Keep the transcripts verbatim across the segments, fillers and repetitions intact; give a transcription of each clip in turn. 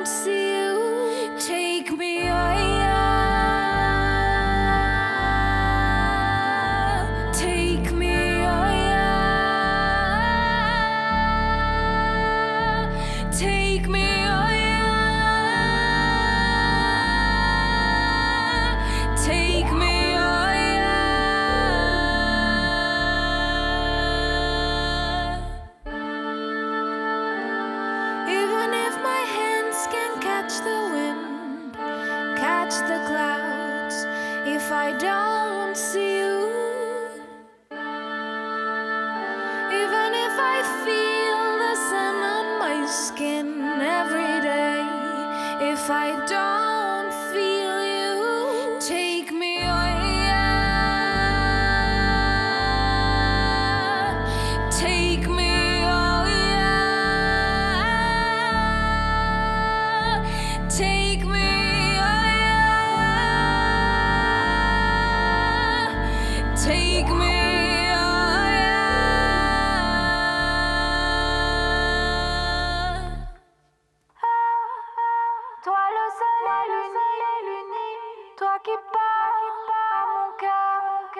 don't see you, take me, oh yeah. Take me, oh yeah. Take me, oh yeah. Take me, oh yeah. Even if my hands can catch the wind, catch the clouds, if I don't see you, even if I feel the sun on my skin every day, if I don't feel you, take me, oh yeah. Take me, oh yeah. Take me, oh yeah. Take me, oh yeah. Toi le soleil uni, toi qui parles à mon cœur.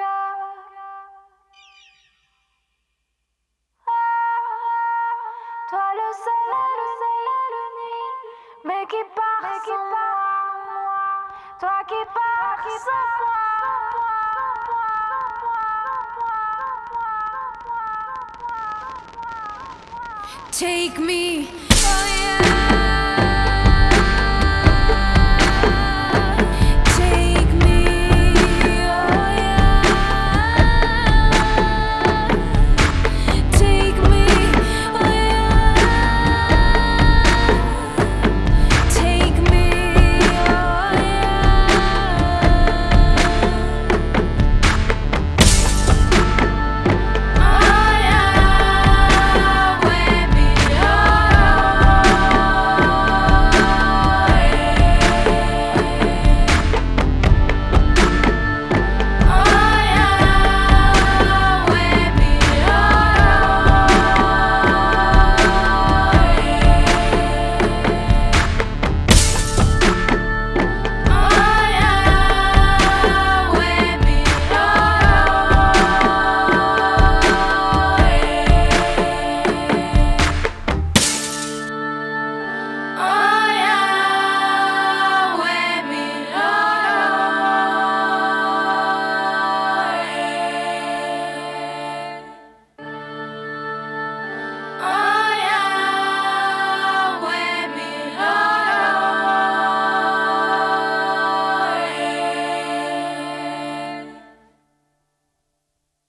Toi le soleil uni, mais qui part sans moi. Toi qui pars sans moi. Take me, oh yeah.